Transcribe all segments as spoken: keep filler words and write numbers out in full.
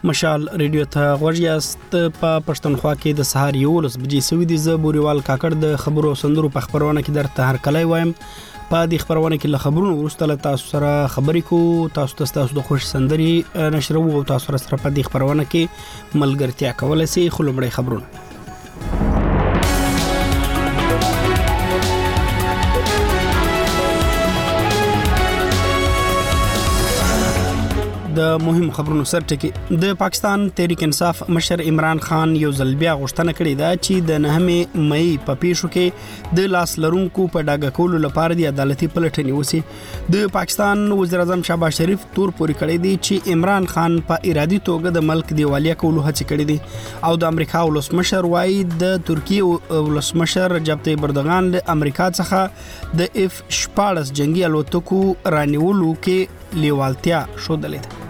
مشال ریډیو ته غوږ یاست. په پښتونخوا کې د سهار یولس بجې سوي دي. زه بوریوال کاکړ د خبرو سندرو په خبرونه کې درته هر کله وایم. په دې خبرونه کې له خبرونو وروسته له تاسو سره خبرې کوو. تاسو ته تاسو د خوش سندري نشرو او تاسو سره په دې خبرونه کې ملګرتیا کولای شئ. خو لومړی خبرونه د مهم خبرونو سرټکی. د پاکستان تحریک انصاف مشر عمران خان یو ځل بیا غوښتنه کړې ده چې د نهمې مئی په پیښو کې د لاس لرونکو په ډاګه کولو لپاره د عدالتي پلټنې وسی. د پاکستان وزیر اعظم شهباز شریف تور پوري کړی دی چې عمران خان په ارادي توګه د ملک دیوالیا کولو هڅه کړې دي او د امریکا ولسمشر وايي د ترکیه ولسمشر رجب طیب اردوغان له امریکا څخه د اف شپاړس جنگي الوتکو رانیولو کې لیوالتیا شودلې ده.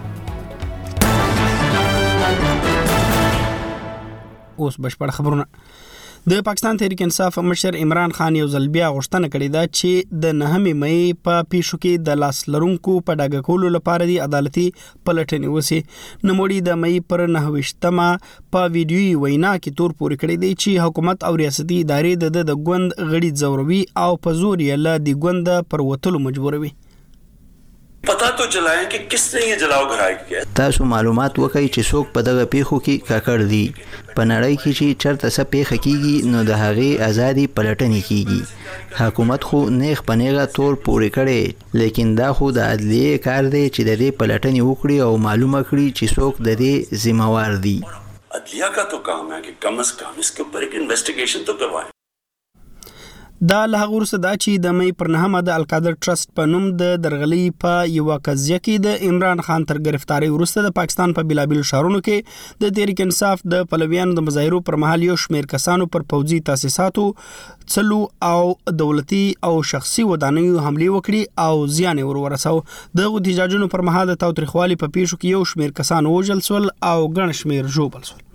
اوس بشپړ خبرونه. د پاکستان تحریک انصاف مشر عمران خان یو ځل بیا غوښتنه کړې ده چې د نهمې مئی په پیښو کې د لاس لرونکو په ډاګه کولو لپاره د عدالتي پلټنې وسی. نوموړي د مئی پر نهویشتمه په ویډیوي وینا کې تور پوري کړی دی چې حکومت او ریاستي ادارې د د ګوند غړي ځوروي او په زور یې له د ګوند پر وتلو مجبوروي. پتا تو چلائیں کہ کس نے یہ جلاو گھرائی کیا. تاسو معلومات وکړئ چې څوک په دغه پیښو کې کاکړ دي. په نړۍ کې چې چرته څه پیښه کیږي نو د هغې ازادي پلټنې کیږي. حکومت خو نیغ په نیغه تور پورې کړي، لیکن دا خو د عدلیې کار دی چې د دې پلټنې وکړي او معلومه کړي چې څوک د دې ذمہوار دي. عدلیہ کا تو کام ہے کہ کم از کم اس کے اوپر ایک انویسٹیگیشن تو کروائیں. دا له هغه وروسته دا چې د مئی پر نهمه د القادر ټرست په نوم د درغلي په یو قضیه کې د عمران خان تر گرفتاری وروسته د پاکستان په بلابل شهرونو کې د تحریک انصاف د پلویانو د مظاهرو پر مهال یو شمېر کسانو پر پوځي تاسیساتو څلو او دولتي او شخصي ودانیو حمله وکړي او زیان ور ورساو. د احتجاجونو پر مهال د تاوتریخوالي په پیښو کې یو شمېر کسان وژل شول او ګڼ شمېر ژوبل شول.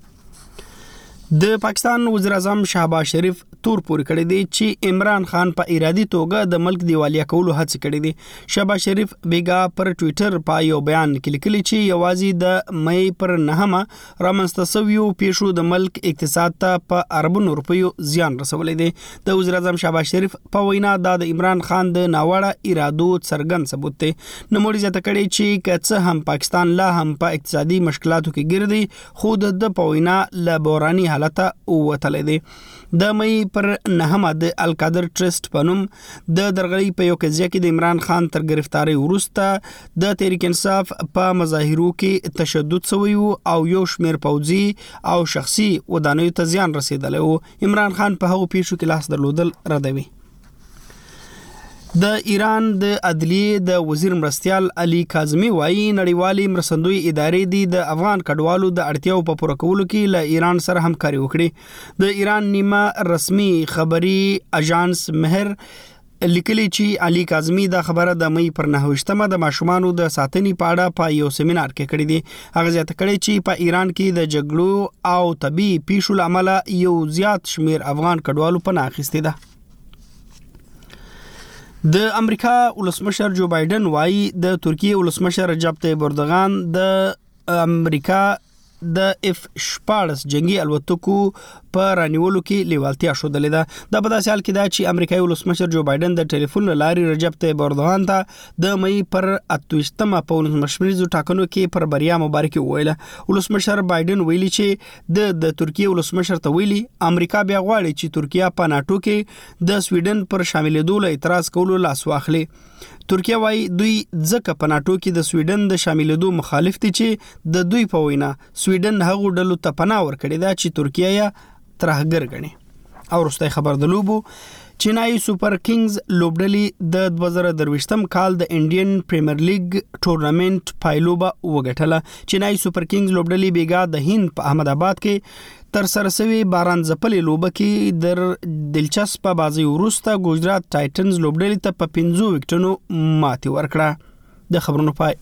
د پاکستان وزیر اعظم شهباز شریف تور پوري کړی دی چې عمران خان په ارادي توګه د ملک دیوالیا کولو هڅه کړې دي. شهباز شریف بیګا پر ټوئیټر په یو بیان کې لیکلی چې یوازې د مئی پر نهمه رامنځته شویو پیښو د ملک اقتصاد ته په اربونو روپیو زیان رسولی دی. د وزیر اعظم شهباز شریف په وینا دا د عمران خان د ناوړه ارادو څرګند ثبوت دی. نوموړي زیاته کړې چې که څه هم پاکستان لا هم په اقتصادي مشکلاتو کې ګیر دی خو د په وینا له بحراني حالت ووتلی دی. د مئی پر نهمه د القادر ټرست په نوم د درغلي په یو قضیه کې د عمران خان تر گرفتاری وروسته د تحریک انصاف په مظاهرو کې تشدد شوی او یو شمېر پوځي او شخصي ودانیو ته زیان رسیدلی و. عمران خان په هغو پیښو کې لاس درلودل ردوي. د ایران د عدلیې د وزیر مرستیال علي کاظمي وايي نړیوالي مرستندوی ادارې دي د افغان کډوالو د اړتیاو په پوره کولو کې له ایران سره همکاري وکړي. د ایران نیمه رسمي خبري اژانس مهر لیکلی چې علي کاظمي دا خبره د مئی پر نهویشتمه د ماشومانو د ساتنې په اړه په یو سیمینار کې کړې دي. هغه زیاته کړې چې په ایران کې د جګړو او طبي پیښو له امله یو زیات شمیر افغان کډوالو پناه اخیستې ده. د امریکا ولسمشر جو بایدن وايي د ترکیه ولسمشر رجب طیب اردوغان د امریکا د اف شپاړس جنگي الوتکو په رانیولو کې لیوالتیا شودلې ده. دا په داسې حال کې ده چې امریکایي ولسمشر جو بایدن د ټلیفون له لارې رجب طیب اردوغان ته د مئی پر اتویشتمه په ولسمشریزو ټاکنو کې پر بریا مبارکي وویله. ولسمشر بایدن ویلي چې د د ترکیه ولسمشر ته ویلي امریکا بیا غواړي چې ترکیه په ناټو کې د سویډن پر شاملېدو له اعتراض کولو لاس واخلي. ترکیه وايي دوی ځکه په ناټو کې د سویډن د شاملېدو مخالف دي چې د دوی په وینا سویډن هغو ډلو ته پناه ورکړې ده چې ترکیه یې ترهګر ګڼي. او وروستی خبر د لوبو. چینایي سوپر کینګز لوبډلې د دوه زره درویشتم کال د انډین پریمیر لیګ ټورنمنټ پایلوبه وګټله. چینایي سوپر کینګز لوبډلې بیګا د هند په احمد آباد کې تر سره سوي باران ځپلې لوبه کې در دلچسپه بازي وروسته ګجرات ټایټنز لوبډلې ته په پنځو وکټونو ماتې ورکړه. د خبرونو پای.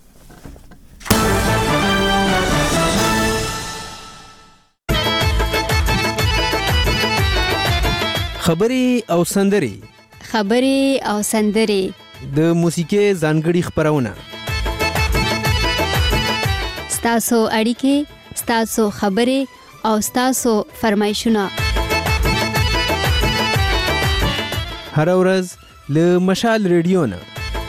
خبري او سندري خبري او سندري د موسیقي ځانګړي خبرونه ستاسو اړیکې، ستاسو خبرې او ستاسو فرمایشونه هر ورځ له مشال ریډیو نه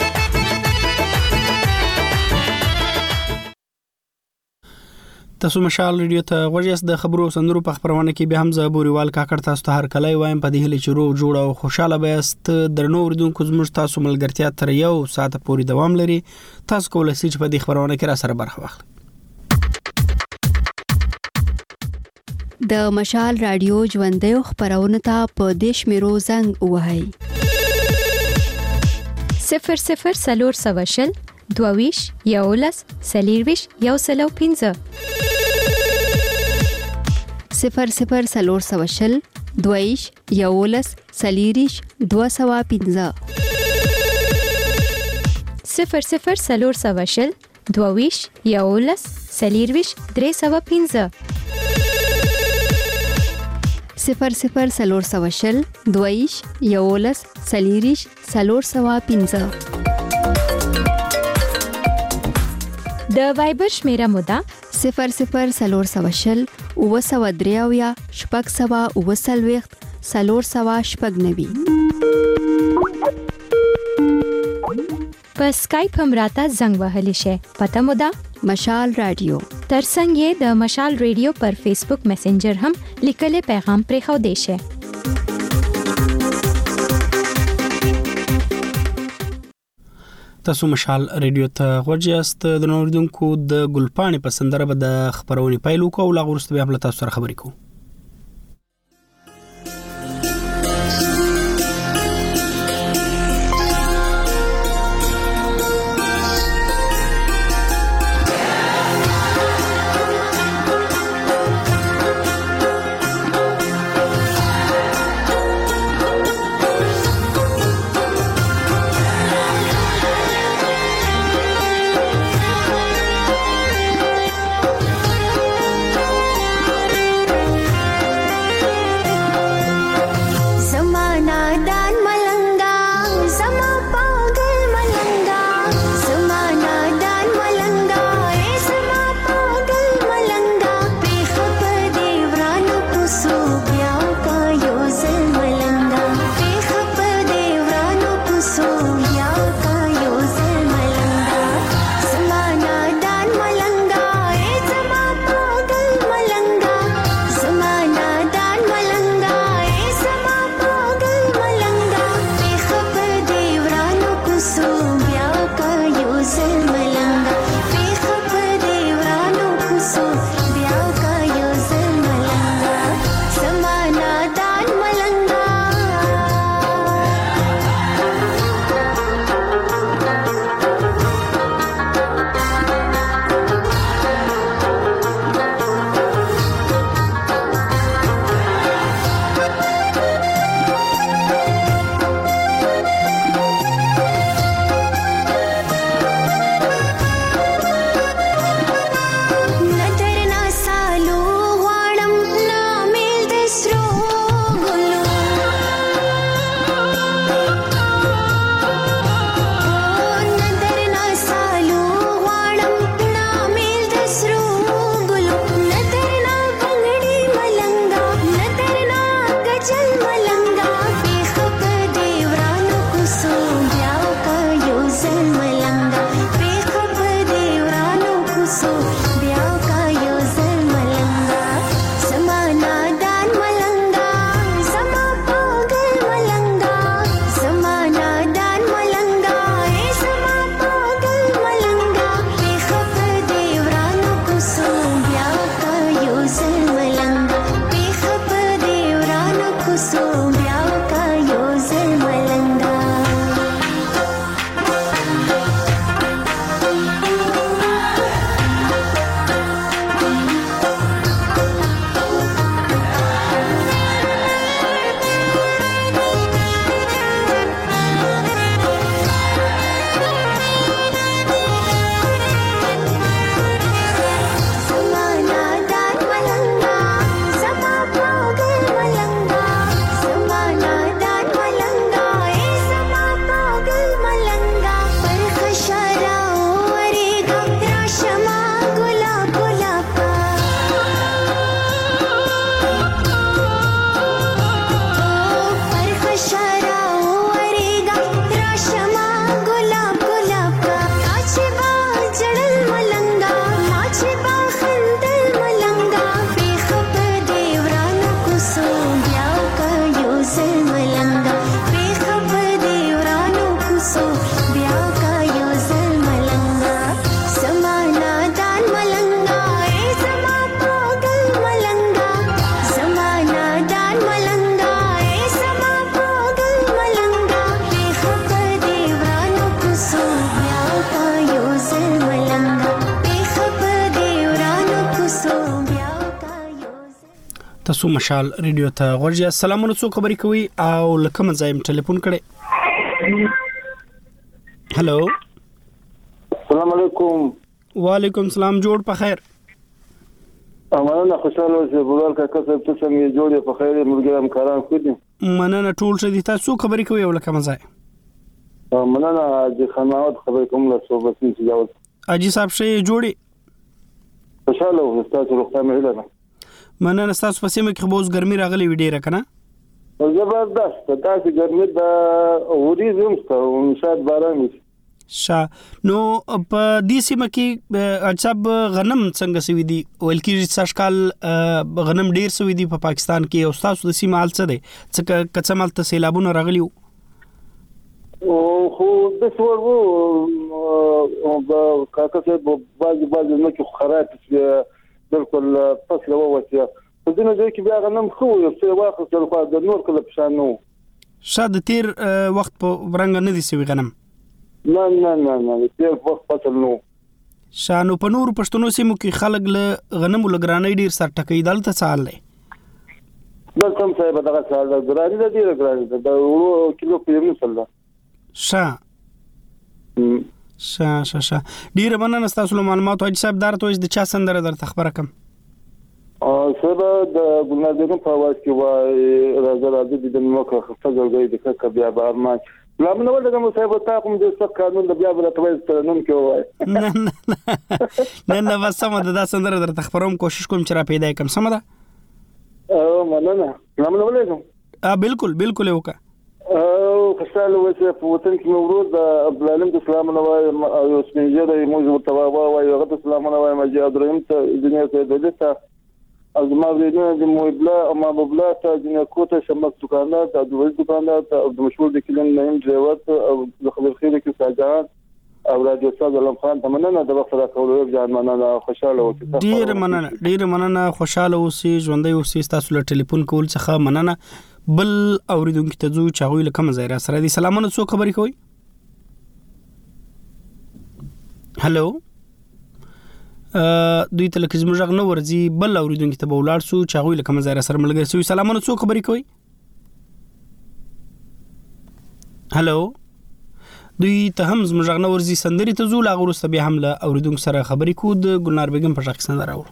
تاسو مشال ریډیو ته غوږیاست. د خبرو سندرو په خبرونه کې به هم زه بوريوال کاکړ تاسو ته هر کله وایم په دې هله چې روغ جوړ او خوشاله بیاست. درنو اوریدونکو زموږ تاسو ملګرتیا تر یو ساعت پورې دوام لري. تاسو کولای شئ چې په دې خبرونه کې را سره برخه واخلئ. د مشال رادیو ژوندۍ خبرونه ته په دیش میرو زنګ وهاي صفر صفر سلور سواشل دوویش یولس سلیرویش یو سلو پینزه صفر صفر سلور سواشل دوویش یولس سلیریش دو سوا پینزه صفر صفر سلور سواشل دوویش یولس سلیرویش درې سوا پینزه صفر صفر سلور سواشل دوویش یولس سلیریش سلور سوا پینزه. د وایبر شمیره مودا صفر صفر سلور سواشل او سوا دریاویا شپږ سوا او سلويخت سلور سوا شپږ نوي. په سکایپ هم راته زنګ وهلی شي. پته مودا مشال رادیو. ترڅنګ یې د مشال رادیو پر فیسبوک میسنجر هم لیکل پیغام پرې خو دی شي. تاسو مشال ریډیو ته غوږیاست. د نوردونکو د ګلپانې په سندره به د خبرونې پایلو کو او لا غوښته به هم تاسو سره خبرې کوو. تاسو مشال ریډیو ته غوړی. السلام علیکم، خبرې کوي او لکه مزایم ټلیفون کړي. هلو السلام علیکم. وعلیکم السلام، جوړ په خیر. امانه خوشاله اوسې بوال کا کسب ته څنګه جوړې په خیر مرګرام کاران خو دي. مننه ټول شه دي. تاسو خبرې کوي او لکه مزای. مننه د خناوت خبرې کوم له صحبت کې جواب. اجي صاحب شي جوړي. خوشاله اوسې تاسو روغتیا مې هیله. مننه. تاسو په سیمه کې خبوز ګرمي راغلي وي ډیره کنه؟ زبردست. تاسو ګرمي د اوري زم ستو شاید باران وي. شا نو په دې سیمه کې اجاب غنم څنګه سوي دي؟ ولکې ساشکال غنم ډیر سوي دي په پاکستان کې او تاسو د سیمه حال څه دی؟ څه کڅمل ته سیلابونه راغلي وو؟ او خو د څور وو کاکا څه باز باز نه کې خراب شي بالکل فصل ووته. په دې نه کې بیا غنم خو یو څه واخل خو د نور کله پښان نو شاده تیر وخت په رنګ نه دي سوي غنم. نه نه نه نه تیر وخت فصل نو شانو په نور پښتنو سیمو کې خلک له غنمو لګرانې ډیر سر ټکې دلته سال لې بل کوم څه به دغه سال دراري د ډیر ګرانې د ورو کیلو په یمن سره شا شا شا شا ډیر مننه تاسو له معلوماتو. اج صاحب دار ته د چا سندره در تخبره کم ا سبا د ګلنادین په واس کې وای راځه راځه د موکه خفته جوړګي د ککه بیا به ارمان لا منو ولګم صاحب ته کوم د څه قانون د بیا بل توې ترنم کې وای. نه نه نه نه بس سم د سندره در تخبروم کوشش کوم چې را پیدا کم سم ده. او مننه. لا منو ولګم ا بالکل بالکل وکا او خوشاله اوسې په وطن کې مورود د عبدالعلم اسلام نو وای او سپینجره موږ متوابا وای هغه اسلام نو وای مجي ابراهيم ته دنیا ته دلته از ما ورینه د موبلا او ما ببلا ته د کوټه شمس دکاندار د دوی دکاندار ته د مشهور د کلین نیم ډرایور او د خبر خیر کې ساجان او رادیو صاحب علم خان ته مننه د وخت راکولو یو ځان مننه خوشاله اوسئ. ډیر مننه ډیر مننه خوشاله اوسئ ژوندۍ اوسئ. تاسو له ټلیفون کول څخه مننه. بل اوریدونکو ته ځو چې هغه له کوم ځای را سره دي. سلامونه څو خبرې کوي؟ هلو ا دوی ته لکه زموږ نه ورځي. بل اوریدونکو ته به ولاړ سو چې هغه له کوم ځای را سره ملګری سو. سلامونه څو خبرې کوي؟ هلو دوی ته هم زموږ نه ورځي سندري ته ځو لا غوسته به حمله اوریدونکو سره خبرې کو د ګلنار بیگم په شخص نه راوړو.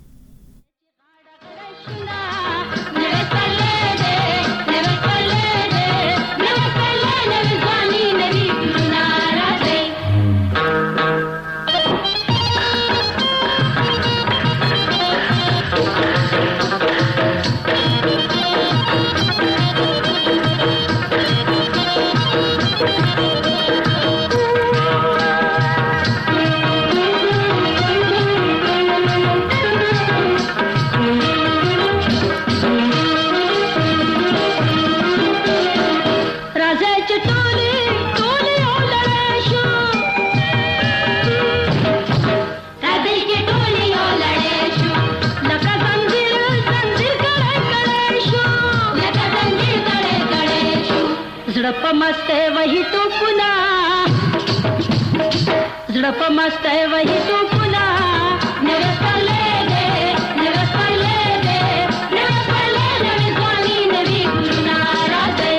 मस्त है वही तो पुना ज़ड़प मस्त है वही तो पुना मेरे पले दे मेरे पले दे मेरे पले दे विज़वानी नबी गुरुनारा दे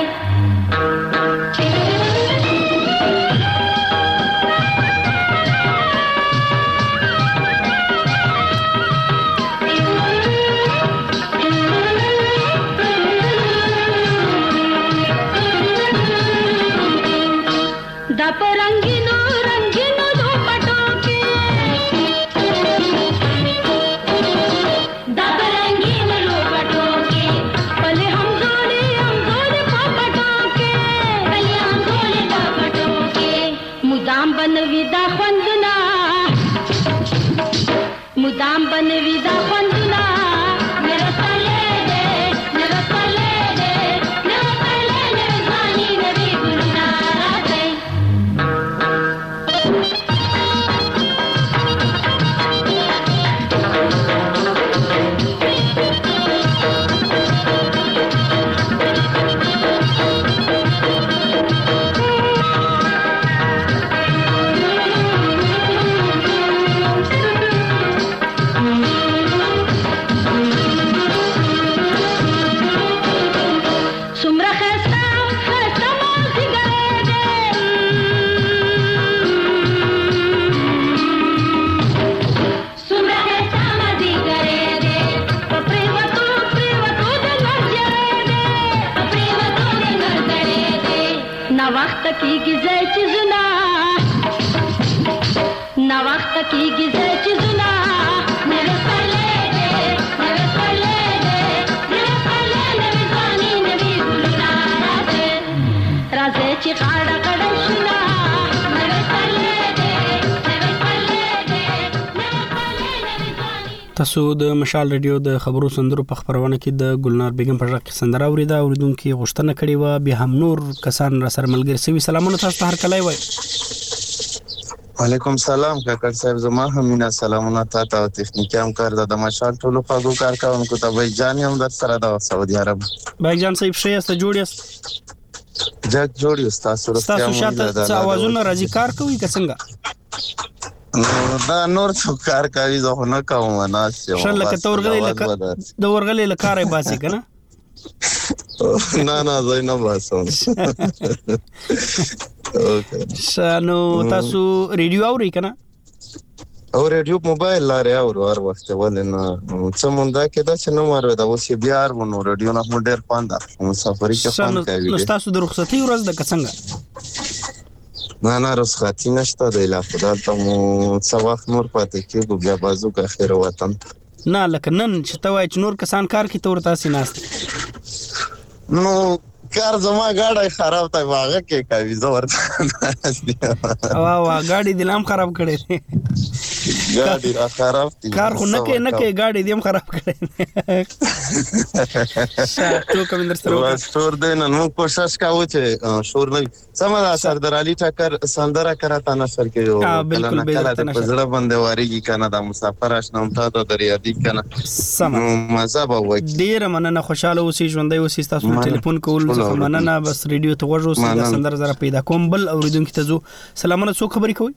रंगीनो रंगीनो दुपट्टों के نا وخت کیږي زې چیزونه نا وخت کیږي زې چیزونه نوې پرلې دې نوې پرلې دې نوې پرلې نوې ځواني نوې ګلونه راځي راځي چې خاړه کړه شونه نوې پرلې دې نوې پرلې دې نوې پرلې نوې ځواني. تاسو د مشال رادیو د خبرو سندرو په خبرونه کې د ګلنار بیگم په ځکه سندره اوریدا اوریدونکو غوښتنه کړې و به هم نور کسان را سره ملګری سوي. سلامونه تاسو ته هر کله وای. وعلیکم سلام کاکړ صاحب زما هم مینا سلامونه تاسو ته تخنیکی هم کار د مشال ټولو خواږو کارکونکو ته وای جان هم در سره د سعودي عرب باګ جان صاحب شه است جوړیس جګ جوړی تاسو سره تاسو شاته اوازونه راځي کار کوي که څنګه دا نور څو کار کوي زه نه کوم نه شل لکه تورغلې لکه د ورغلې لکه کارې باسي کنه نه نه زه نه باسم. شانو تاسو ریډیو اوري کنه او ریډیو موبایل لاره اورو هر وخت ولنه څه مونږه کې دا چې نو مارو دا اوس بیا ورونو ریډیو نه مو ډیر پاند مسافرۍ کې فان کوي. نو تاسو د رخصتي ورځ د څنګه نه نه رخصتي نشته د لا خدای ته مو څو وخت نور پاتې کېږي بیا بازو کا خیر وطن نه لکه نن چې ته وای چې نور کسان کار کوي تور تاسو ناست نو کار زما گاډي خراب تا واغه کې کوي زور وا وا گاډي دلام خراب کړي گاډي را خراب دي کار خو نه کې نه کې گاډي دیم خراب کړي شاتو کوم در سره ستور دین نو کوشش کاوه چې شور نه سمه سردار علي ټکر سندره کراته نشر کې یو کله نه کله د پزړه باندې واريږي کنه د مسافر آشنا ته د ریاضي کنه سم مزه به وي ډیر مننه خوشاله اوسې ژوندۍ اوسې تاسو ټلیفون کول مننه بس ریډیو ته وژو سیده سندر زره پیدا کوم بل اوریدونکو ته زو سلامونه څوک خبرې کوي.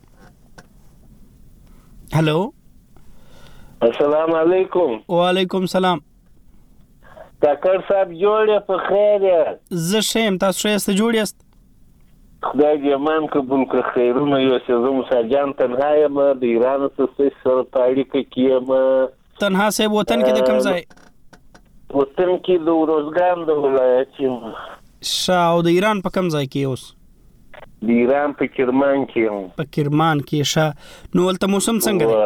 هالو السلام علیکم. وعلیکم سلام کاکړ صاحب جوړه په خیر زه شیم تاسو شه جوړ یاست خدای دې مان قبول کړي خیرونه یو څه زمو ساجان تنها یم د ایران سره سره تاړي کیم تنها سه وطن کې د کم ځای وطن کې د روزګان د ولایت شاو د ایران په کم ځای کې اوس د ایران په کرمان کې په کرمان کې شا نو ولته موسم څنګه دی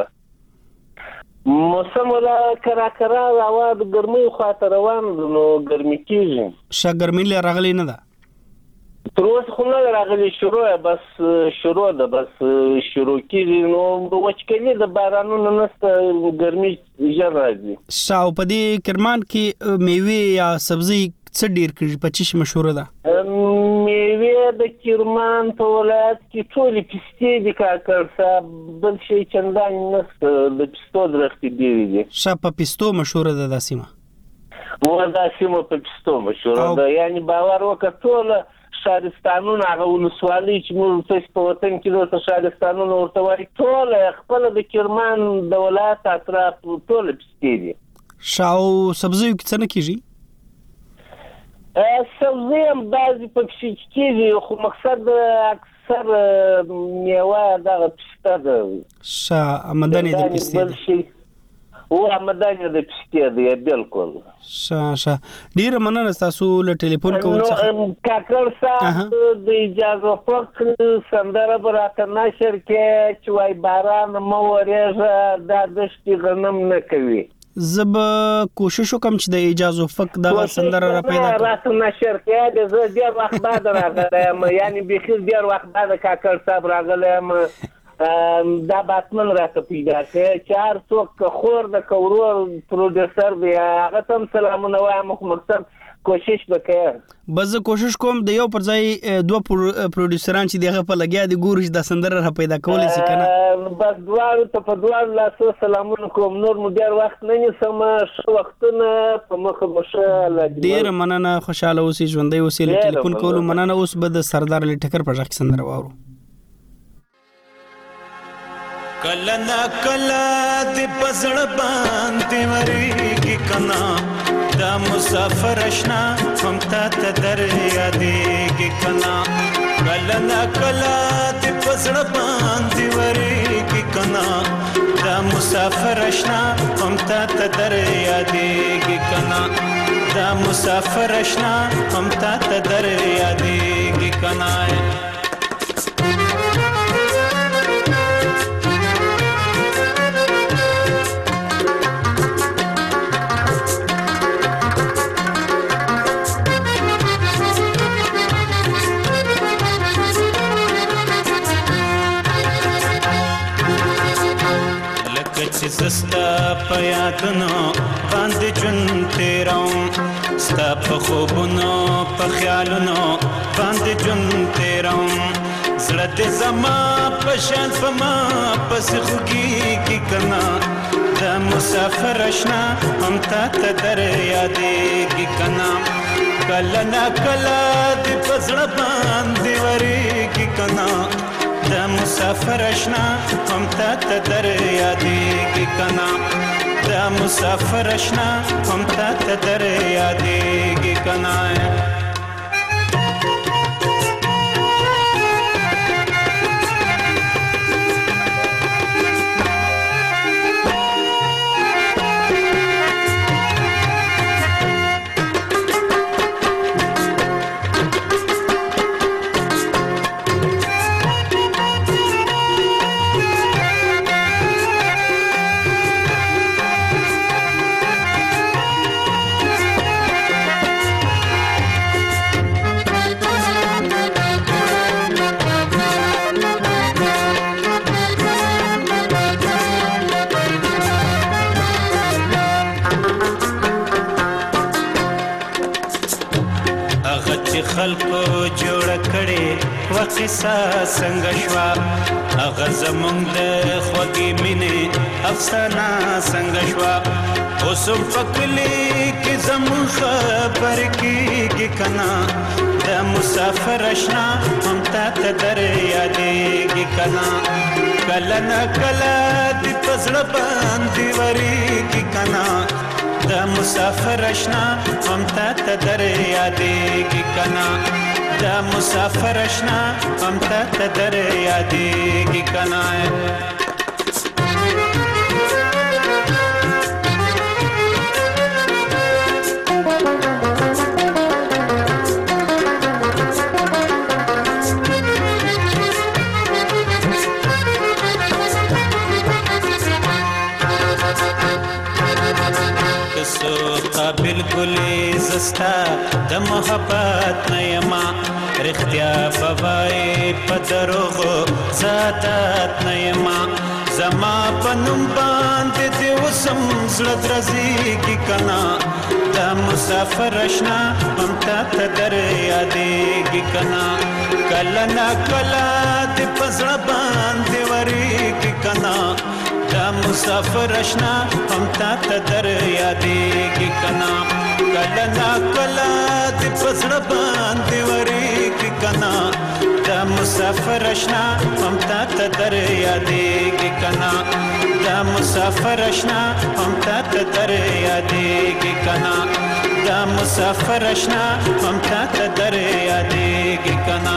موسم ولا کرا کرا راو د ګرمۍ خاطر روان نو ګرمي کېږي شا ګرمۍ له راغلی نه ده تر اوسه خو نه راغلی شروع بس شروع ده بس شروع کېږي نو وچکلي د بارانونو نسته ګرمي ژر راځي شاو په دې کرمان کې میوه یا سبزي څه ډیر کړي پچیش مشهور ده میوه د کرمان په ولایت کې ټول پستې دي کاکړ صاحب بل شي چندان نسته د پستو درختې ډېرې دي شه په پستو مشهور ده دا سیمه و دا سیمه په پستو مشهور ده یعنی باور وکړه ټول شهرستانونه هغه ولسوالۍ چې موږ په وطن کې د شهرستانونه ورته وایي ټول خپل د کرمان د ولایت اطراف ټول پستې دي شاو سبزیو کې څه نه کېږي سبزی هم بعضی پکې کېږي خو مقصد اکثر میوه دغه پسته ده شا آمدنې د پستې او آمدنې د پستې دی بالکل شا شا ډیره مننه تاسو له ټلیفون کول څخه کاکړ صاحب د اجازه فق سندره براته نشر کې چې وای باران مو ورېږه دا دشتي غنم نه کوي زب کوشش وکم چې د اجازه فق د سندره را پیدا کړم راته نشر کې د زه ډیر وخت بعد راغلم یعنی بخیر ډیر وخت بعد کاکړ صاحب راغلم دا باتمن راته پیدا کړ چې هر څوک خور د کورو پروډوسر دی هغه تم سلامونه وایم مقصد کوشش وکړ بس کوشش کوم د یو پر ځای دوه پروډوسران چې دغه په لګیا دي ګورش د سندره را پیدا کولای شي کنه بس دوه ته په دوه لاسو سلامونه کوم نور مو ډیر وخت نه نیسم شو وختونه په مخه مشه ډیر مننه خوشاله اوسې ژوندۍ اوسې ټلیفون کولو مننه اوس به د سردار علي ټکر پر ځای سندره واورو کله نا کله د پزړ باندې ورېږي کنا دا مسافر اشنا هم تا ته در یادېږي کنا کله نا کله د پزړ باندې ورېږي کنا دا دا مسافر اشنا هم تا ته در یادېږي کنا دا مسافر اشنا هم تا ته در یادېږي کنا زستا په یادونو باندې ژوند تیروم ستا په خوبونو په خیالونو باندې ژوند تیروم زړه دې زما په شان په ما پسې خوږېږي کنه دا مسافر اشنا هم تا ته در یادېږي کنه کله نا کله دې په زړه باندې ورېږي کنه دا مسافر اشنا هم تا ته در یادېږي کنا دا مسافر اشنا هم تا ته در یادېږي کنا خلکو جوړ کړي وقصه څنګه شوا هغه زمونږ د خوږې مینې افسانه څنګه شوا اوس په کلي کې زمونږ خبر کېږي کنه د مسافر اشنا هم تا ته در یادېږي کنه کله نه کله دې په زړه باندې ورېږي کنه دا مسافر اشنا هم تا ته در یادېږي کنا دا مسافر اشنا هم تا ته در یادېږي کنا قابل ګلې زستا د محبت نه یما رښتیا بوای په دروغو ذاتات نه یما زما په نوم باندې دې وسم زړه درزېږي کنا دا مسافر اشنا هم تا ته در یادېږي کنا کله نا کله دې په زړه باندې ورېږي کنا دا مسافر اشنا هم تا ته در یادېږي کنا کله نا کله دې په زړه باندې ورېږي کنا دا مسافر اشنا هم تا ته در یادېږي کنا دا مسافر اشنا هم تا ته در یادېږي کنا دا مسافر اشنا هم تا ته در یادېږي کنا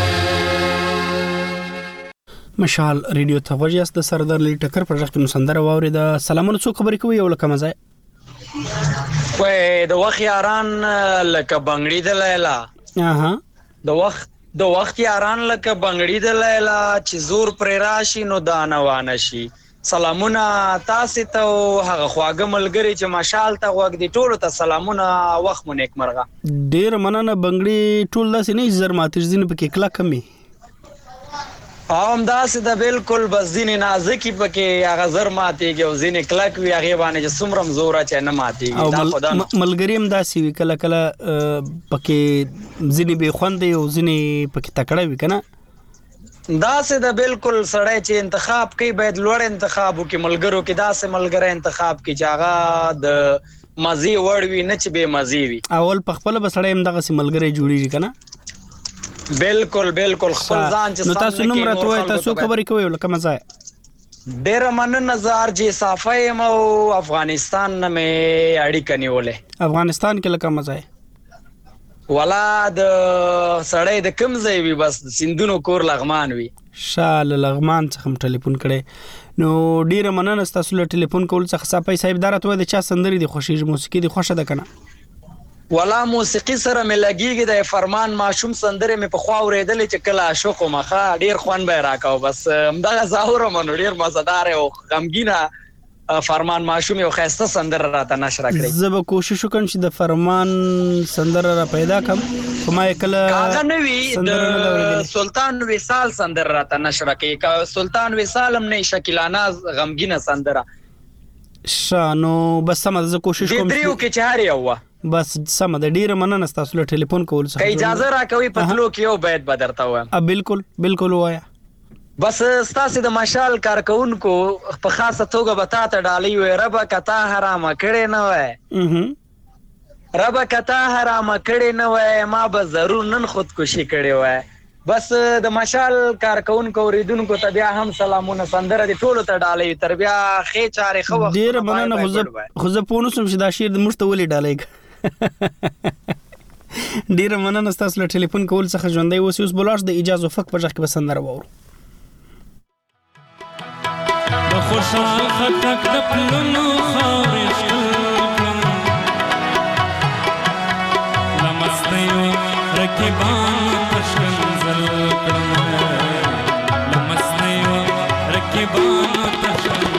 مشال ریډیو ته وجاست د سردار لې ټکر پر ځخ کې سندره واوري د سلامونو څو خبرې کوي یو لکه مزه وې د وخت یاران لکه بنگړي د لیلا اها د وخت د وخت یاران لکه بنگړي د لیلا چې زور پر راشي نو دانوانه شي سلامونه تاسو ته هغه خواږه ملګری چې مشال ته وګ دي ټولو ته سلامونه وخت مو نیک مرغه ډیر مننه بنگړي ټول داسې نه زر ماتر زین په کې کلا کمی هم داسې د بالکل بس ځینې نازکې پکې هغه زر ماتېږي او ځینې کلک وي هغې باندې چې څومره هم زوره چې نه ماتېږي دا خدا ملګري هم داسې وي کله کله پکې ځینې بې خوندې او ځینې پکې تکړه وي که نه داسې د بالکل سړی چې انتخاب کوي باید لوړ انتخاب وکړي ملګرو کې داسې ملګری انتخاب کړي چې هغه د مزې وړ وي نه چې بې مزې وي اول په خپله به سړی هم دغسې ملګری جوړېږي که نه بالکل بالکل خپل ځان چې نو تاسو نوم راته وایئ تاسو خبرې کوئ لکه مزه ډېره مننه زه ارجې صافی یم او افغانستان نه مې اړیکه نیولې افغانستان کې لکه مزه ولا د سړی د کوم ځای وي بس د سیندونو کور لغمان وي شال لغمان څخه ټلیفون کړی نو ډیره مننه تاسو له ټلیفون کول څخه صاحب صاحب درته د چا سندري دی خوشي موسیقي دی خوشه ده کنه ولا موسیقي سره مې لګیږي د فرمان ماشوم سندره مې په خوا اوریدل چې کله عاشق مخه ډیر خوان به راکاو بس همدغه ظاهر مونږ ډیر مزدار او غمگینه فرمان ماشوم یو خسته سندره راته نشر کړی زه به کوشش وکم چې د فرمان سندره را پیدا کم خو ما کله هغه نوی د سلطان وصال سندره راته نشر کړي سلطان وصال هم نه شکیلانه غمگینه سندره شانو بس سم زه کوشش کوم دریو کې چهار یو بس سم د ډیره مننه تاسو له ټلیفون کول څخه اجازه راکوي پتلو کې یو بیت بدرته وایم ا بالکل بالکل وایا بس ستاسو د مشال کارکونکو په خاصه توګه بتا ته ډالۍ وي رب کتا حرام کړي نه وای رب کتا حرام کړي نه وای ما به ضرور نن خودکشي کړي وای بس د مشال کارکونکو ریدونکو ته بیا هم سلامونه سندره دي ټولو ته ډالۍ تر بیا خې چارې خو وخت ډیر مننه خو زه پونو سم چې دا شیر د مشته ولې ډالۍ ډیر مننه تاسو له ټلیفون کول څخه ژوندۍ اوسئ اوس بلاش د اجازه فک په ځخ کې بسندره وورو د خوشحال خټک د پلونو خاورې شلکم لمستیو رکبانو تشکنزل کړم لمستیو رکبانو تشکنزل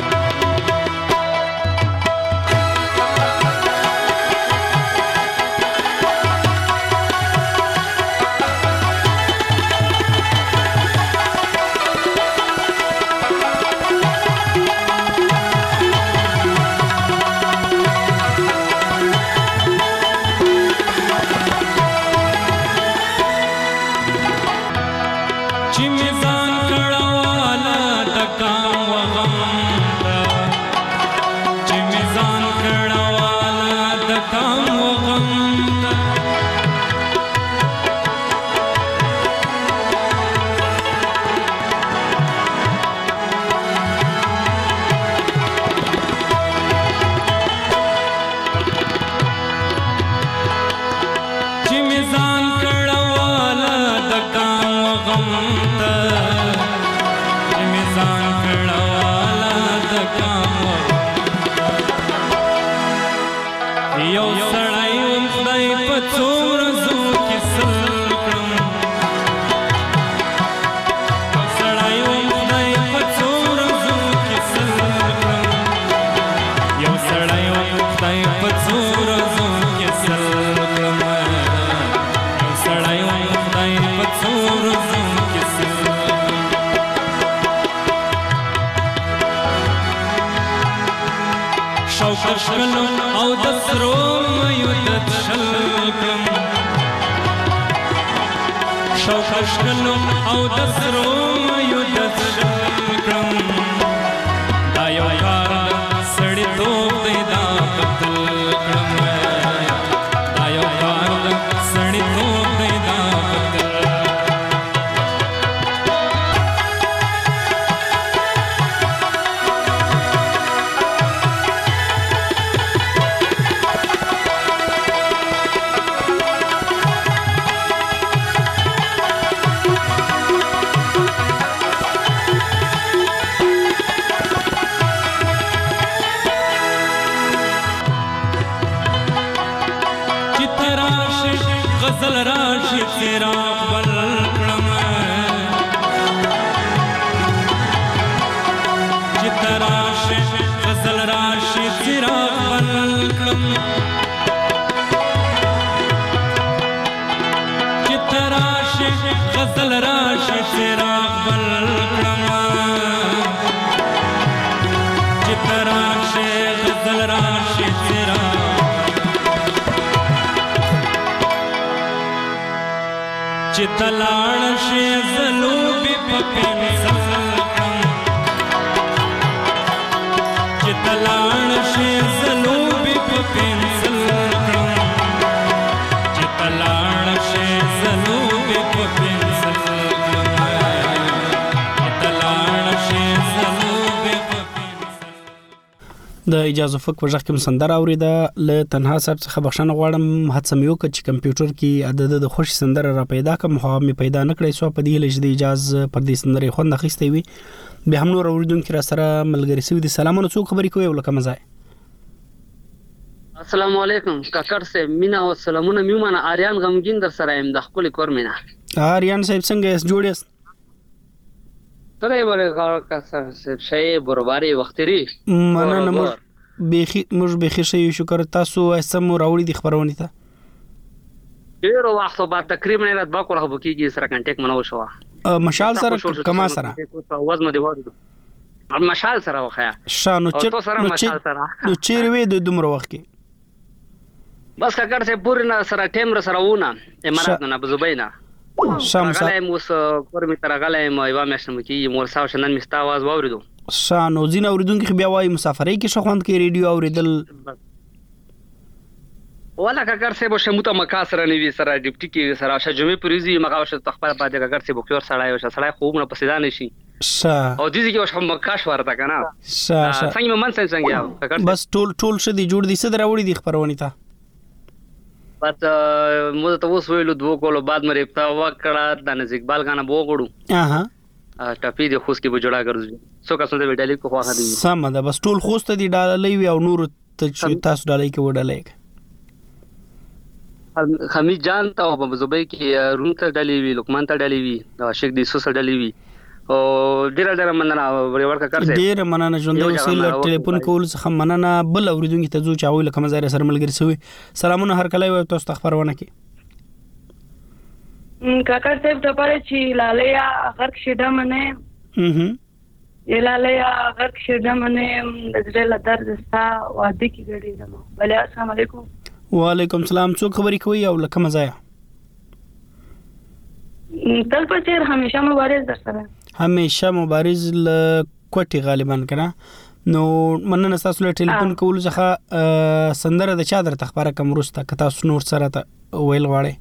او د سرو مېو د شلکم شوق شکلو او د سرو مېو د شلکم دا یو کار سړی توپ دی دا قتل کړم دا یو کار سړی توپ دی دا قتل غزل راشي چراغ بل کړم چې تراشي غزل راشي چراغ بل کړم چې تراشي غزل راشي چراغ بل کړم چې تراشي غزل راشي چراغ چې تلاړ شي زلوبي په پنسل کړم چې تلاړ شي زلوبي په پنسل کړم چې تلاړ شي زلوبي په پنسل کړم چې تلاړ شي زلوبي په پنسل د اجازه فک وجه کوم سندره اوریده ل تنها صاحب څخه بخښنه غواړم هڅه مې وکړه چې کمپیوټر کې عدد د خوش سندره را پیدا کوم خو مې پیدا نه کړې سو په دې لږ د اجازه پر دې سندره خوند اخیستې وي به هم نور اوریدونکو را سره ملګری سوي دي سلامونه څوک خبرې کوي ولکه مزای السلام علیکم کاکر سے مینا او سلامونه میومانه آریان غمگین در سره ایم د خپل کور مینا آریان صاحب څنګه اس جوړیس ته یې ورګه کاسه شی برابرۍ وختري مننه مر بخي مر بخي شي شکر تاسو اسم راوړي د خبرونه ته ډیر وخت بعد تقریبا رات با کوله بکیږي سره کنټیکټ منو شو مشال سره کما سره وزن دی وره مشال سره وخیا شانو چر نو چیر وې د دومره وخت کې بس کاکر سے پورنا سره ټیم را سره ونه امارات نه بزوبینا شام سره موس کورمی ترغله مې یو مېشم کې مور ساو شنن مستا आवाज واوریدو شانو زین اوریدونکو بیا وای مسافرۍ کې شخوند کې ریډیو اوریدل ولا کاکر سے بو شموته مکاسره نیوی سره ډیپټی کې سره شجمه پریزي مغاوشه تخبر پاتې کاکر سے بوکور سړای وشه سړای خوب نه پسیدان شي شا او دې کې وشه مکاش ورته کنه شا شا څنګه من څنګه کاکر بس ټول ټول شدي جوړ دي صدر اوړي دي خبرونه ته پات مو ته اوس ویلو دوه کولو بعد مې پتا وکړه د نزیک بال غانه بوغړو اها ټاپی د خوس کې به جوړا ګرځي څو کسان د ویډیو کو خواخه دي سم ده بس ټول خوست دي ډالې وی او نور ته تاسو ډالې کې وډالې حمید جان ته په زوبې کې روم ته ډالې وی لقمان ته ډالې وی عاشق دي سوسه ډالې وی او ډیر ډیر مننه ورکه کړسه ډیر مننه ژوند وسیل ټلیفون کول څخه مننه بل اوریدونکو ته ځو چاوي لکه مزار سره ملګری سوی سلامونه هر کله وي تاسو خبرونه کې کاکر صاحب ته پاره چې لالیا غرق شډه منه اها یې لالیا غرق شډه منه د زړه درد ستا وادي کې غړي دمو بل السلام علیکم وعلیکم السلام څوک خبرې کوي او لکه مزایا تل په چیر همیشه مبارز در سره همیشه مبارز ل کوټي غالبا کنه نو مننه تاسو له ټلیفون کول څخه سندره د چا در تخبره کوم روسته کتا سنور سره ته ویل غواړي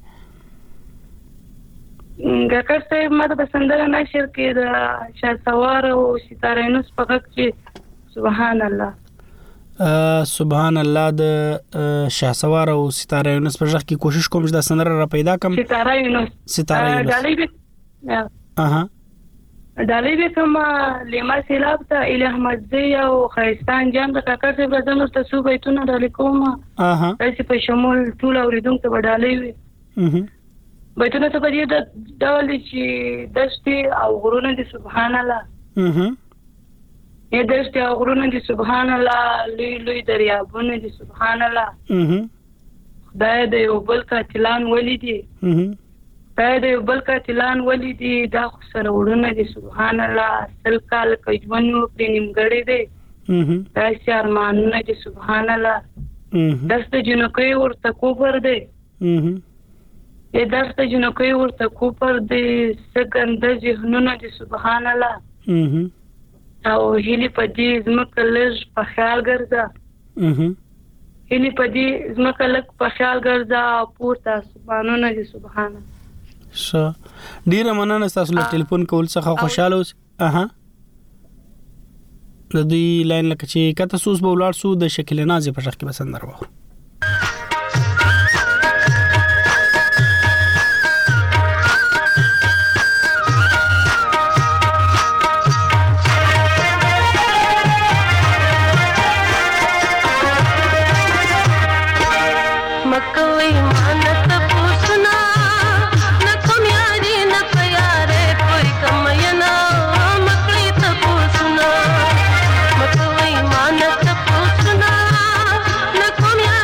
ګکر صاحب ماته د سندره نشر کې د شاسوار او ستاره نوس په غږ کې سبحان الله سبحان الله د شاسوار او ستاره نوس په غږ کې کوشش کوم چې د سندره را پیدا کوم ستاره نوس ستاره نوس اها ډالې به کوم لیما سیلاب ته اله احمد زی او خیستان جام د کاکر صاحب راځنو ته سو بیتونه ډالې کوم اها تاسو په شمول ټول اوریدونکو ته ډالې وي اها بیتونه ته په دې د ډول چې دشتي او غرونه دي سبحان الله اها یې دشتي او غرونه دي سبحان الله لوی لوی دریابونه دي سبحان الله اها خدای دې یو بل قاتلان ولې دي اها خدای دې یو بل قاتلان ولې دي دا خو سره وړونه دي سبحان الله سل کال کجمنو په نیمګړې دي اها دا شرمانه دي سبحان الله اها دسته جنکې ورته کوپر دي اها یې دسته جنکې ورته کوپر دي څنګه ذهنونه دي سبحان الله اها او هلي په دې زمکه لږ په خیال ګرځا اها هلي په دې زمکه لږ په خیال ګرځا پورته سبحانونه دي سبحان الله ش ډیره مننه تاسو له ټلیفون کول څخه خوشاله اوس اها د دې لاین لکه چې کته سوس به ولار سو د شکل نازي په شخ کې بسندر وو Come here.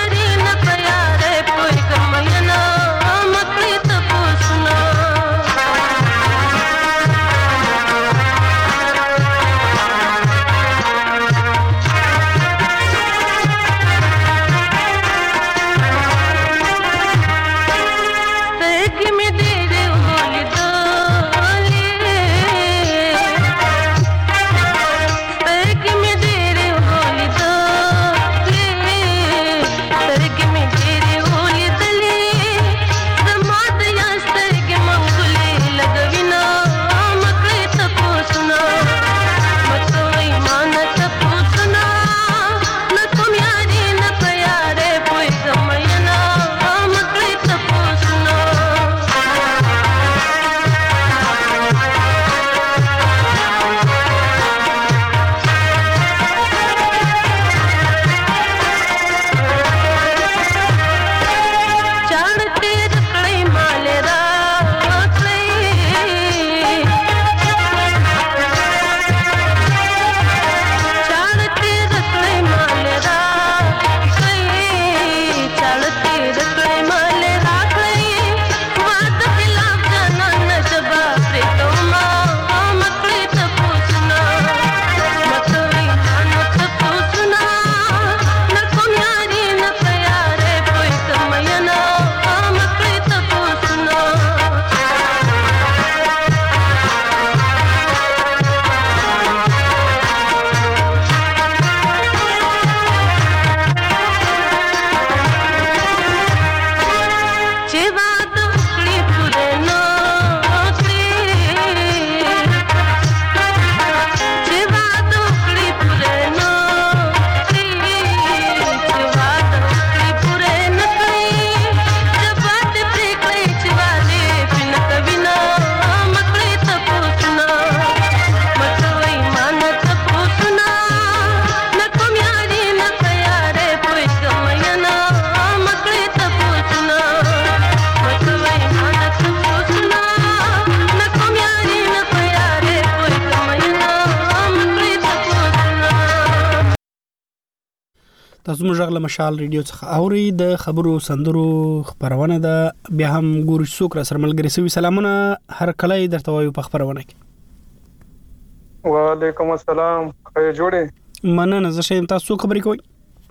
تاسو موږ غل مشال ریډیو څخه اوري د خبرو سندرو خبرونه ده بیا هم ګور څوک را سره ملګری سوي سلامونه هر کله درته وایو په خبرونه کې وعلیکم السلام خیر جوړه مننه زه شیم تاسو خبرې کوئ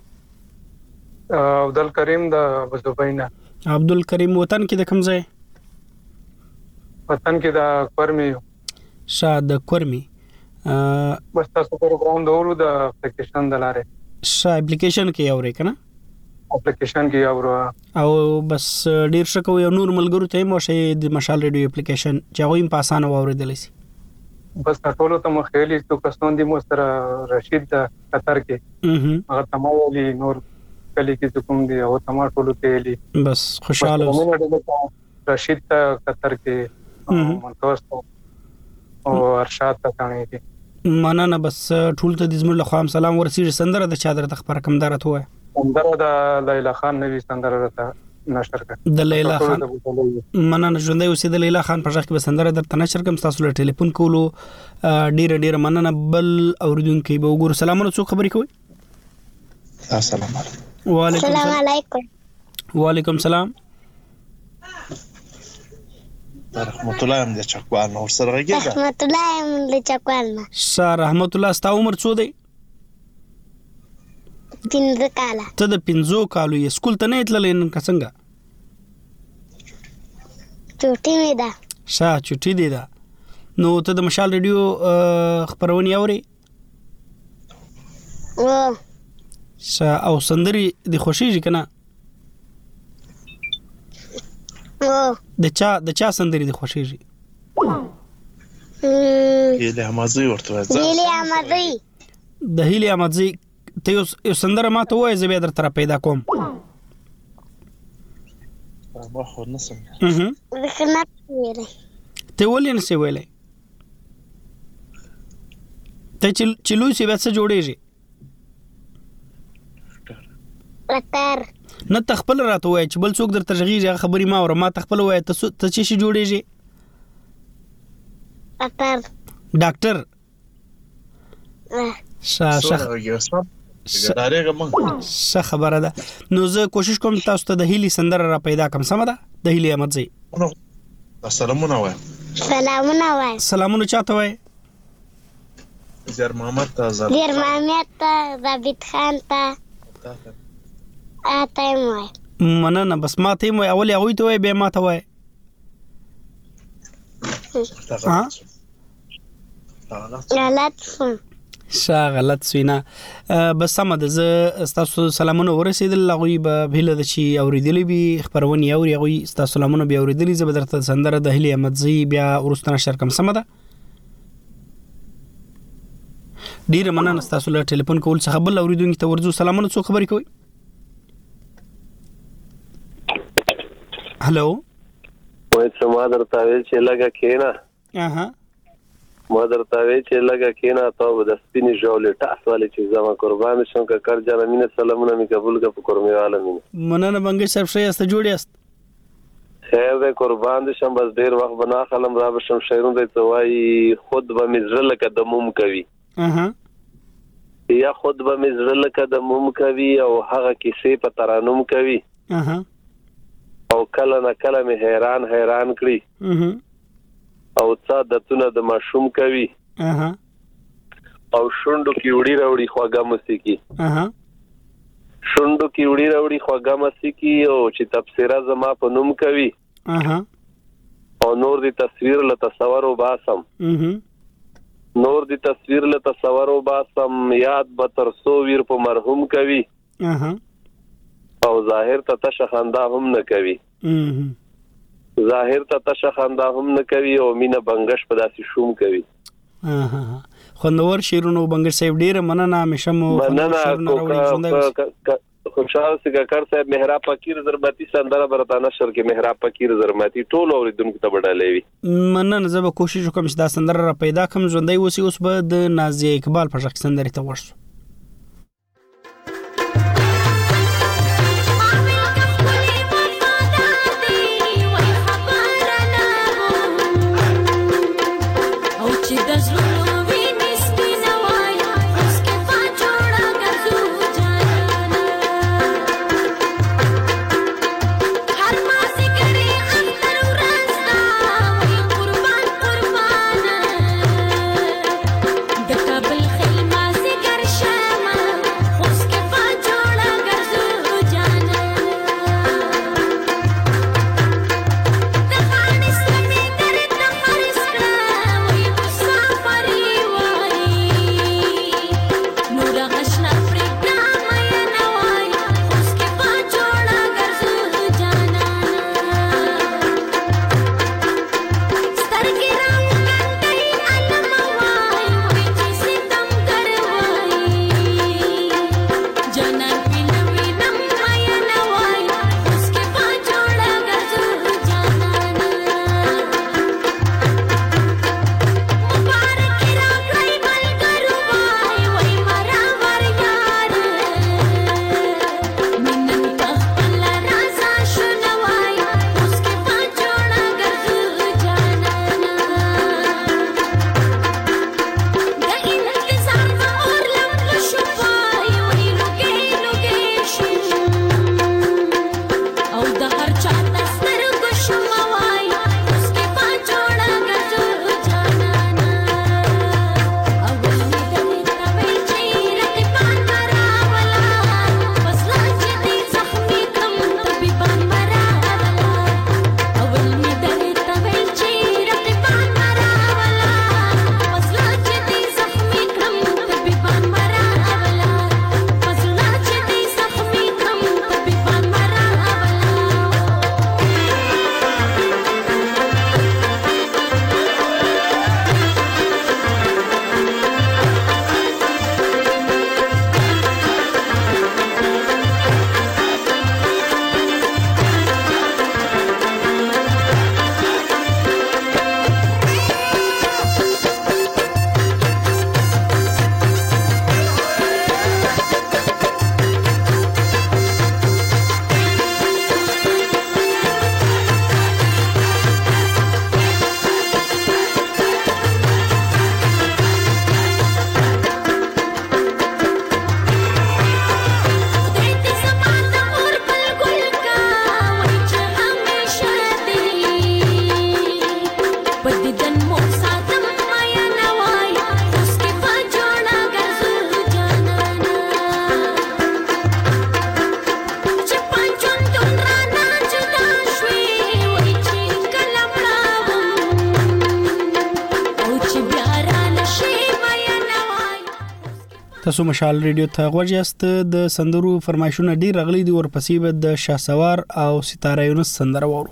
عبدل کریم د ابوزبینا عبدل کریم وطن کې د کوم ځای وطن کې د کورمي شاد کورمي بس تاسو پروګرام دورو د اپلیکیشن دلاره شا اپلیکیشن کې اورې کنه اپلیکیشن کې اورو او بس ډیر شکو یو نور ملګرو ته مو شي د مشال ریډیو اپلیکیشن چې هغه په اسانه واوریدل شي بس ټولو ته مخېلی تو کسان دي مو سره رشید د قطر کې هغه تمامولي نور کلی کې کوم دي او تمام ټولو ته لي بس خوشاله رشید د قطر کې منتوس او ارشاد ته کاني دي مننه بس ټول ته د زموږ له خوا سلام ورسیږي سندره د چادر د خبر کمدار ته وای سندره د لیلا خان نوی سندره ته نشر کړ د لیلا خان مننه ژوندۍ اوسې د لیلا خان په ځخ کې سندره درته نشر کوم تاسو له ټلیفون کولو ډیر ډیر مننه بل اوریدونکو به وګور سلامونه څو خبرې کوي السلام علیکم وعلیکم السلام علیکم وعلیکم السلام رحمت الله ام د چکوال نور سره راګیږي رحمت الله ام د چکوال نه سره رحمت الله ستا عمر څو دی پنځه کاله ته د پنځو کالو یې سکول ته نه تللې نن څنګه چوټي مې ده شا چوټي دی دا نو ته د مشال ریډیو خبرونه اوري او شا او سندري د خوشیږي کنه او د چا د چا سندري د خوشیږي هیله احمدزي ورته وځه هیله احمدزي د هیله احمدزي ته یو سندره ما ته وای زه به درته پیدا کوم ما خو نه سم اها ځکه ویلې ته ولې نه سی ویلې ته چې لوسی به څه جوړېږي رتر نه تخپل راته وای چې بل څوک درته ژغیږي خبري ما ور ما تخپل وای ته ته چې شي جوړېږي رتر ډاکټر شا شا ګدارېګه مونږ څه خبره ده نو زه کوشش کوم تاسو ته د هیلي سندره را پیدا کوم سم ده د هیلي احمدزي سلامونه وای سلامونه وای سلامونه چاته وای زیر محمد ته زیر محمد ته ثابت خان ته اته وای مننه بس ما ته وای اول هغه ته وای به ما ته وای ها غلط شا غلط سوینا بس سم ده ز تاسو سلامونه ورسېدل لغوي به بهله د شي اوریدلې بي خبرونه اوري غوي تاسو سلامونه بیا اوریدلې ز بدرته سندره د هلي احمدزي بیا ورستنه شرکم سم ده ډیر مننه تاسو له ټلیفون کول څخه بل اوریدونکو ته ورزو سلامونه څو خبرې کوي هالو وای څه ما درته ویل چې لګه کینا اها ما درته ویل چې لګه کینا ته د سپینې ژولې ټاس والے چې زما قربان شم که کړ جره مینه سلامونه می قبول کا په قرمه والا مینه مننه بنګ صاحب شې است جوړی است خیر دې قربان شم بس ډیر وخت بنا خلم را بشم شیرون دې توای خود به مزرل کدموم کوي اها یا خود به مزرل کدموم کوي او هغه کیسې په ترانوم کوي اها او کله نه کله می حیران حیران کړی اها او څا دتونه د ماشوم کوي اها او شوندو کې وړي راوړي خواګه موسیقي اها شوندو کې وړي راوړي خواګه موسیقي او چې تفسیره زما په نوم کوي اها او نور دی تصویر له تصور او باسم اها نور دی تصویر له تصور او باسم یاد به تر سو ویر په مرحوم کوي اها او ظاهر ته تشه خندا هم نه کوي ظاهر ته تشه خندا هم نه کوي او مینه بنگش په داسې شوم کوي. خوندور شیرونو بنگش صاحب ډیر مننه همیشه مو مننه خوشحال سګه کار صاحب محراب فقیر زرمتی سندره برتا نشر کې محراب فقیر زرمتی ټول اوریدونکو ته وډالې وي. مننه زه به کوشش وکم چې دا سندره را پیدا کوم ژوندۍ وسی. اوس به د نازیه اقبال په شخص سندره ته ورسو. تاسو مشال ریډیو ته غوږ یاست. د سندرو فرمایشونه ډیر غلي دي. ورپسې به د شاسوار او ستاره یونس سندره وورو.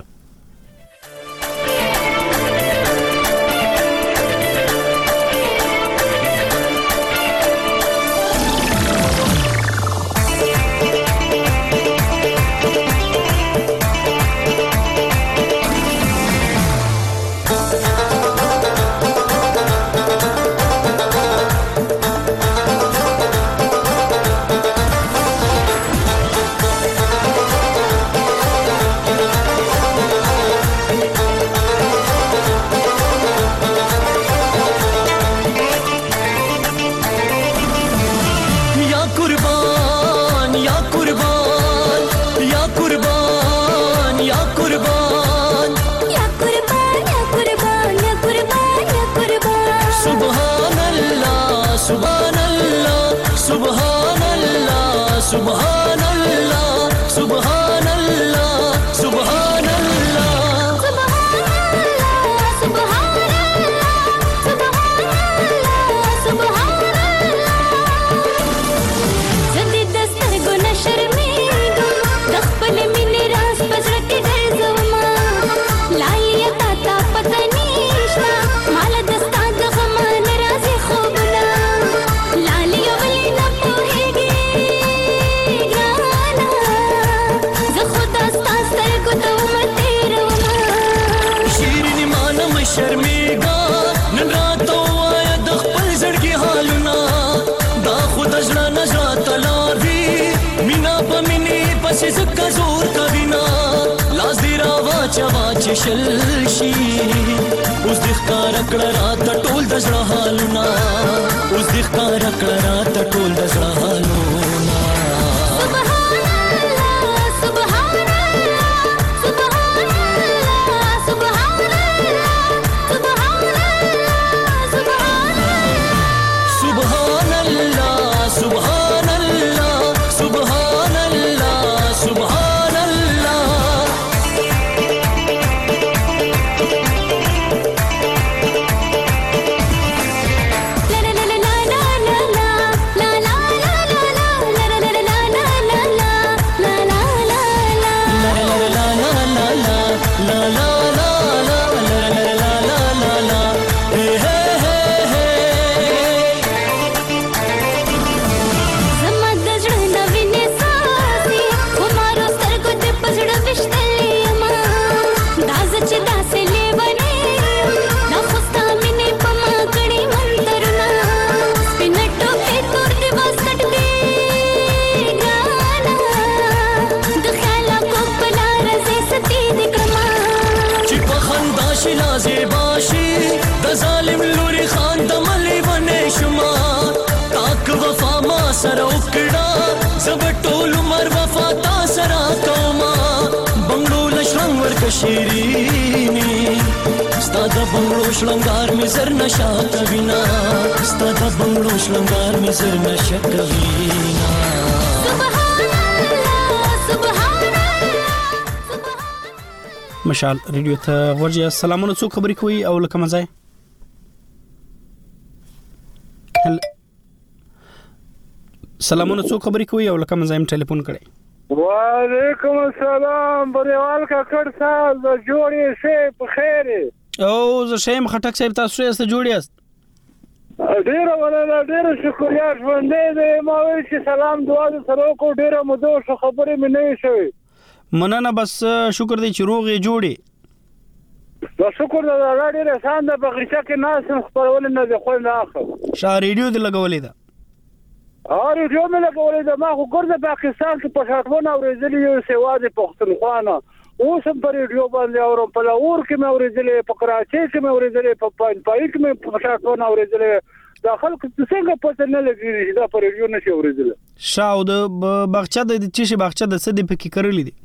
Oh شرمېږه نن راته ووایه د خپل زړګي حالونه دا خو د زړه نه زړه تلار وي مینه په مینې پسې ځکه زور کوینه لاس دې راواچوه چې شل شي اوس دې ښکاره کړه راته ټول د زړه حالونه اوس دې ښکاره کړه راته ټول د زړه حالونه سره وکړه زب ټول عمر وفا تا سره کوما بنگړو لشرنګ ورک شیرینی ستا د بنگړو شلنګار می زر نشا کوینا ستا د بنگړو شلنګار می زر نشا کوینا مشال ریډیو ته ورجه سلامونه څو خبرې کوي او لکه مزای سلامونه څو خبرې کوي او لکه مزایم ټلیفون کړي وعلیکم السلام بریوال کا کړ صاحب جوړې شه په خیر او زه شیم خټک صاحب تاسو یې ست جوړې است ډیر ولا ډیر شکریا ژوندې دې ما وی چې سلام دعا سره کو ډیر مودو شو خبرې مې نه شوي مننه بس شکر دې چې روغې جوړې دا شکر دې الله دې رسان د بغیچه کې ناس خبرول نه ځي خو نه اخر شا ریډیو دې لګولې ده اره جو مې لګولې ده ما خو ګرځه پاکستان کې په شاټونه اورېدلې یو سیوا دې پښتونخوا اوس هم پر ریډیو باندې اورم په لاهور کې مې اورېدلې په کراچۍ کې مې اورېدلې په پای کې مې په شاټونه اورېدلې دا خلک څنګه پته نه لګي دا پر ریډیو نشي اورېدل شاو د باغچه د چې باغچه د څه دې پکې کړلې دي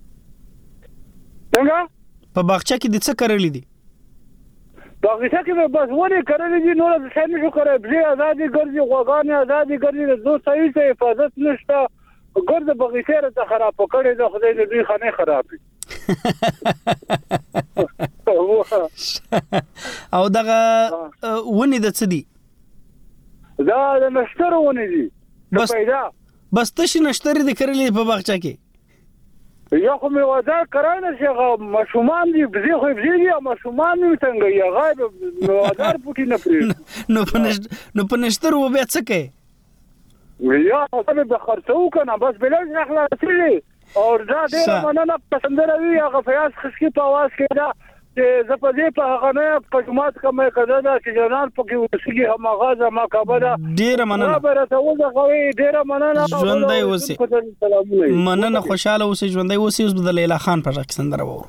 څنګه په باغچه کې د څه کړلې دي باغچه کې بس ونه کړلې دي نو څه نه شو کړې بلی ازادي ګرځي غوغانې ازادي ګرځي د دوه صحیح ته حفاظت نشته ګرځ باغچه را خراب کړي د خدای دې خانه خرابې او دغه ونی د څه دي دا د نشتر ونی دي بس پیدا بس تش نشتر دي کړلې په باغچه کې یا خو مې وځه کراینه چې مشومان دي بزی خو بزی دي مشومان نو څنګه یا غایب نو ادار پټی نه پری نو پنځ نو پنځتر و به څه کوي یا خو به خرڅو کنه بس بلل اخلاصي اور دا ډېر مننه پسندره وی هغه فیاض خشکی په आवाज کې دا چې زپدې په هغه نه په جماعت کومه کده دا چې جنان پکې وسیږي هم غازه ما کابره ډېر مننه خبره ته وځغوي ډېر مننه ژوندۍ اوسې مننه خوشاله اوسې ژوندۍ اوسې اوس د لیلا خان په ځکه سندره وو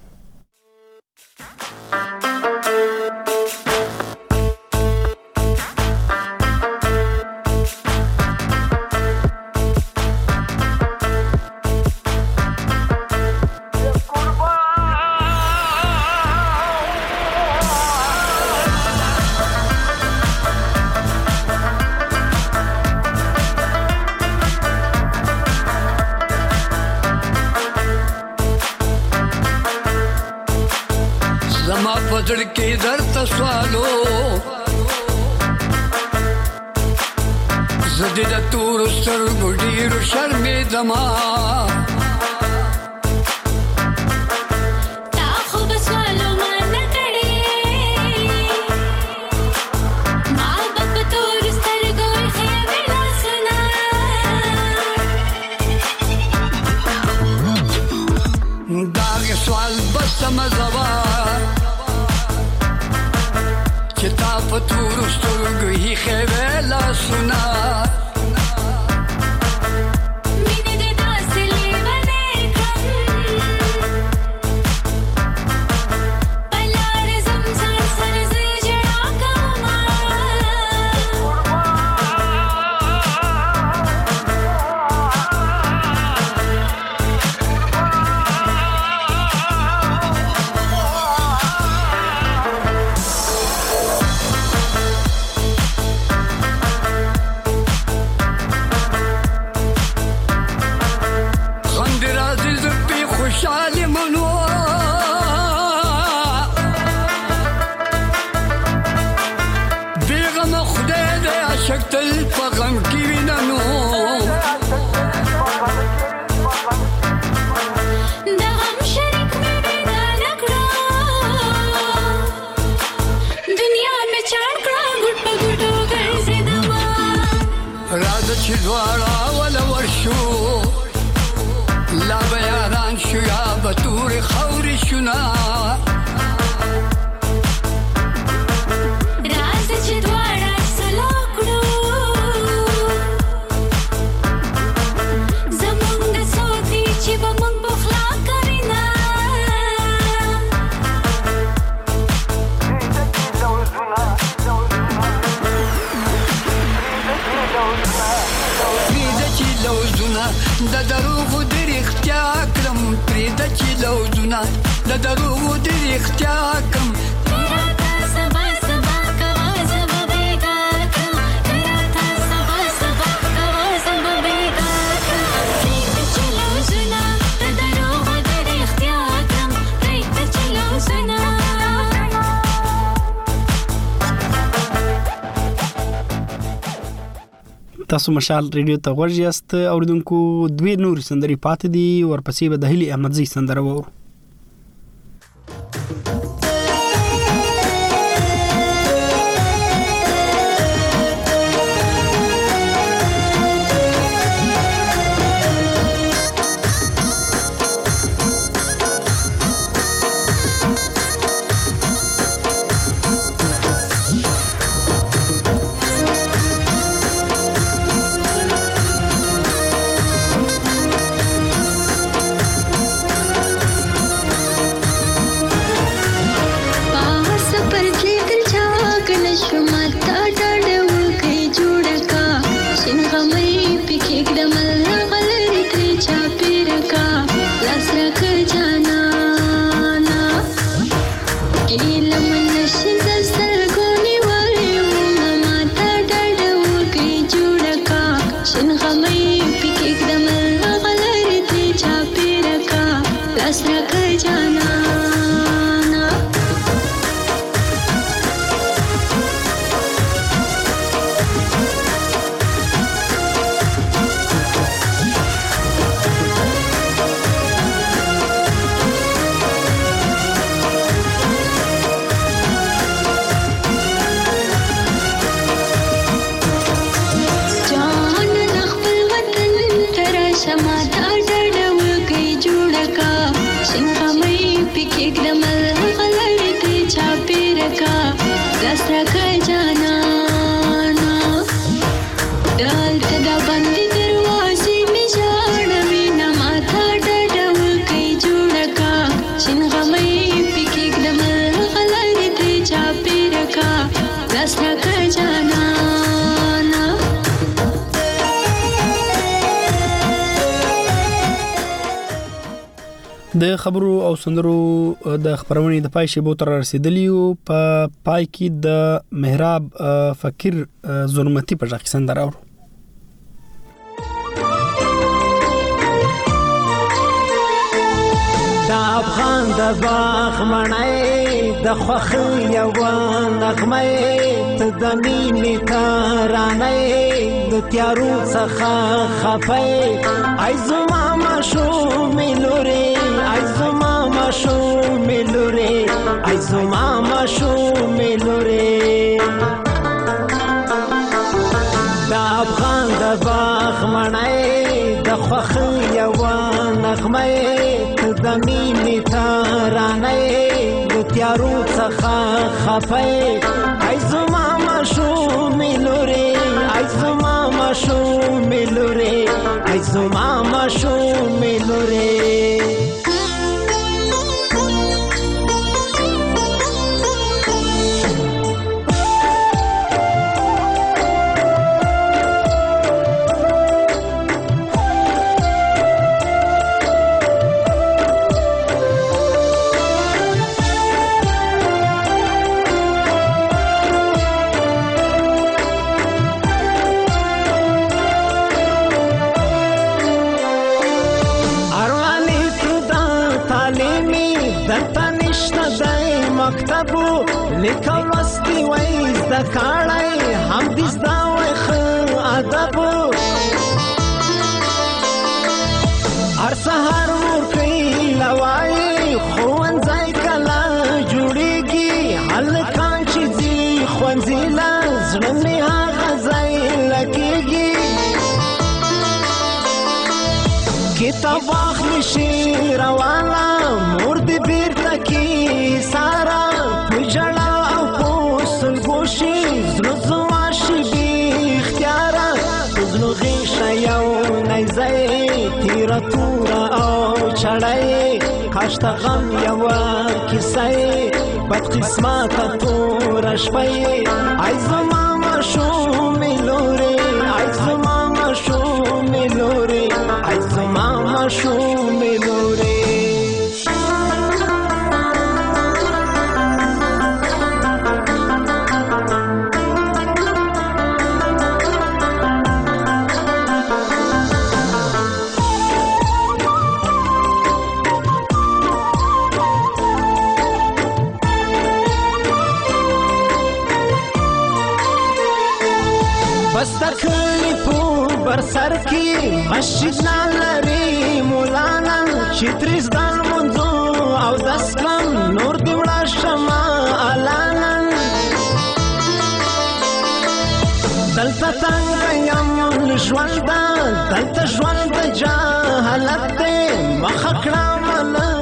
पजड़ के दर तस्वालो जदीद तूर सर गुडीर शर्मे दमा زما په تورو سترګو هیښې وې لاسونه مینې دې داسې لیونی کړم په لارې ځم ځان سره زه ژړا کومه خوشحالی منو بیغم خدای دی عشق تل په غم کې ویننو د غم شریک مې بیدانه کړه دنیا مې چاړ کړه ګوټ په ګوټو ګرځېدمه راځه چې دواړه وله ورشو لا به یاران شو یا به تورې خاورې شونا راځه چې دواړه سلا کړو زمونږ د څوک دي چې به مونږ بخلا کوینه پرېږده چې لوزونه د دروغو د رښتیا کړم پرېږده چې لوزونه د دروغو د رښتیا کړم راته سبا سبا کوه زه به بېګار کړم راته سبا سبا کوه زه به بېګار کړم پرېږده چې لوزونه د دروغو د رښتیا کړم پرېږده چې لوزونه تاسو مشال ریډیو ته غوږ یاست اوریدونکو دوی نور سندري پاتې دي ورپسې به د هلي احمدزي سندره وورو د خبرو او سندرو د خبرونې د پای شیبو تر رسیدلیو په پای کې د محراب فقیر ظلمتي په ځخ سندره اورو دا افغان د باغ مړای د خوخ یو نغمه ته د مینې ترانه د تیارو څخه خفای ای زما ماشو ملوري ای زما ماشو ملوري ای زما ماشو ملوري دا افغان د باغ مړای د خوخ یو نغمه ته د مینې ترانه د تیارو څخه څخه خفای ای زما ماشومې لورې ای زما ماشومې لورې ای زما ماشومې لورې مکتبو لیکل لوستي وای زده کړی هم دې زده وای ښه ادبو هر سهار ورکوي لوایي ښوونځی کله جوړېږي هلکان چې ځي ښوونځي له زړه مې هغه ځای لګېږي کتاب واخلي شي روانه مور دې بیرته کې ساره په ژړا او په سلګو شي زړه زما شي بې اختیاره په زړه غېږه یو نیزی تیره توره او چړی کاشته غم یوه کیسه یې بد قسمته توره شپه یې ای زما ماشومې لورې ای زما ماشومې لورې ای زما ماشومې لورې بس د کلي په بر سر کې مسجد نه لري مولانا چې ترې زده لمونځو او دس کړم نور دې وړه شمه الانا دلته تنګه یم له ژونده دلته ژوند د جهالت دی مخه کړه منه